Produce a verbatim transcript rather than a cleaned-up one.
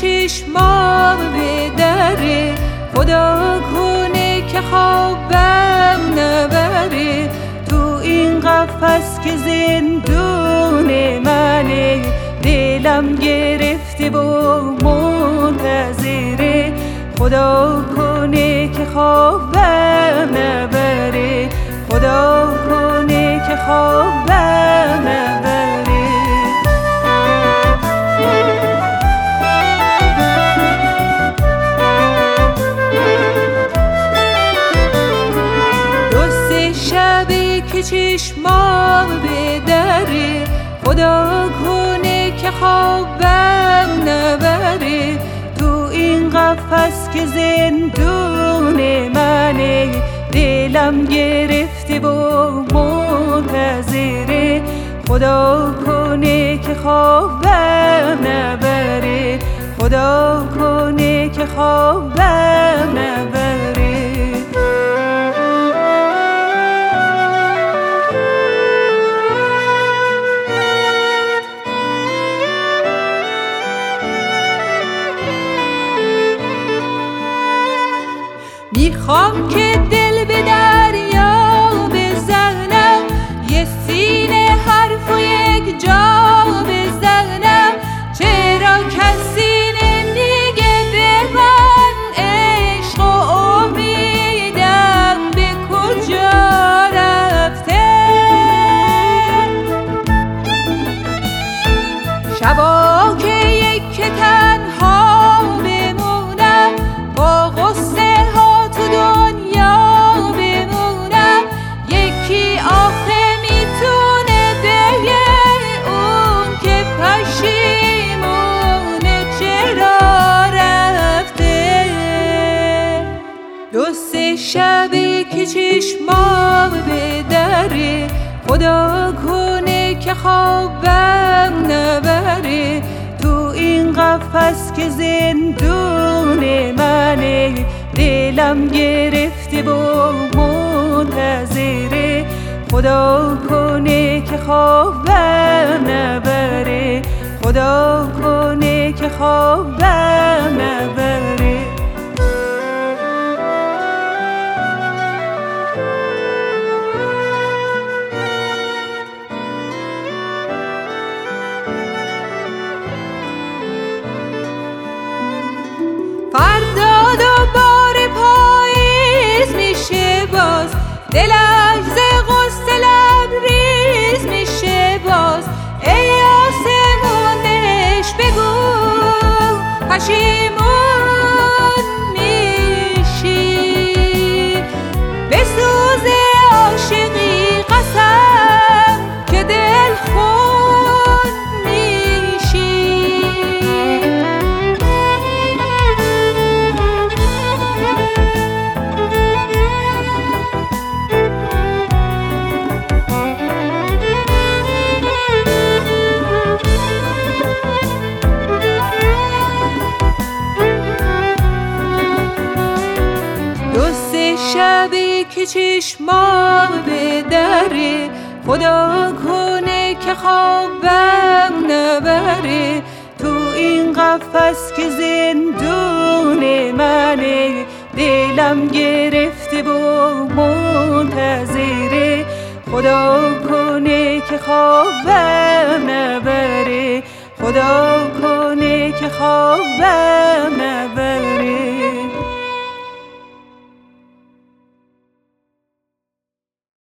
چشمام به دره، خدا کنه که خوابم نبره. تو این قفس که زندون منه، دلم گرفته و منتظره. خدا کنه که خوابم نبره، خدا کنه که خوابم نبره. که چشمام به دره، خدا کنه که خوابم نبره. تو این قفس که زندون منه، دلم گرفته و منتظره. خدا کنه که خوابم نبره، خدا کنه که خوابم نبره. میخوام که دل به دریا بزنم، یه سینه حرف و یک جا بزنم. چرا کسی نمیگه به من عشق و امیدم به کجا رفته؟ شبا که یک که تنها بمونم، با غصه دنیا بمونم. یکی آخه میتونه بگه اون که پشیمونه چرا رفته. دو سه شبه که چشمام به دره، خدا کنه که خوابم نبره. تو این قفس که زندون منه، دلم گرفته و منتظره. خدا کنه که خوابم نبره، خدا کنه که خوابم نبره. فردا دوباره پاییز میشه باز، دلم ز غصه لبریز میشه باز. ای آسمون دلش بگو پشیمون میشی، بسوز عاشقی قسم که دل خون میشی. شبی که چشمام به دره، خدا کنه که خوابم نبره. تو این قفس که زندون منه، دلم گرفته و منتظره. خدا کنه که خوابم نبره، خدا کنه که خوابم نبره.